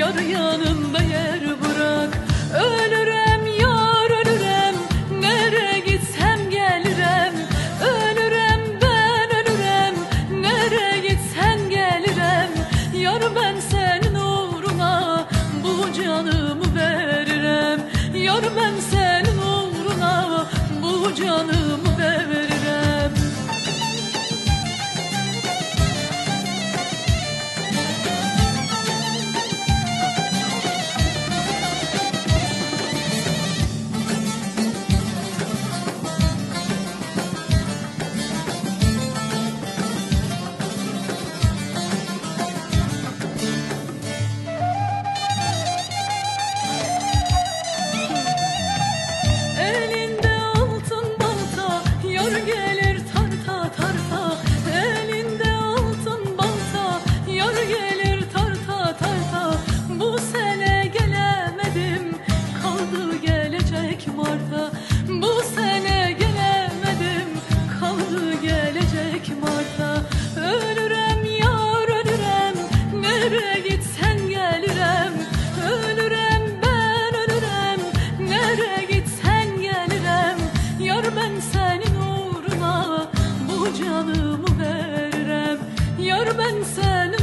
yar yanımda yer bırak. Ölürem yar ölürem, nereye gitsem gelirim. Ölürem ben ölürem, nereye gitsen gelirim. Yar ben senin uğruna bu canımı veririm. Yar ben senin uğruna bu canımı veririm. Bu sene gelemedim, kaldı gelecek Mart'a. Ölürem yar ölürem, nereye gitsen gelirim. Ölürem ben ölürem, nereye gitsen gelirim. Yar ben senin uğruna bu canımı veririm. Yar ben senin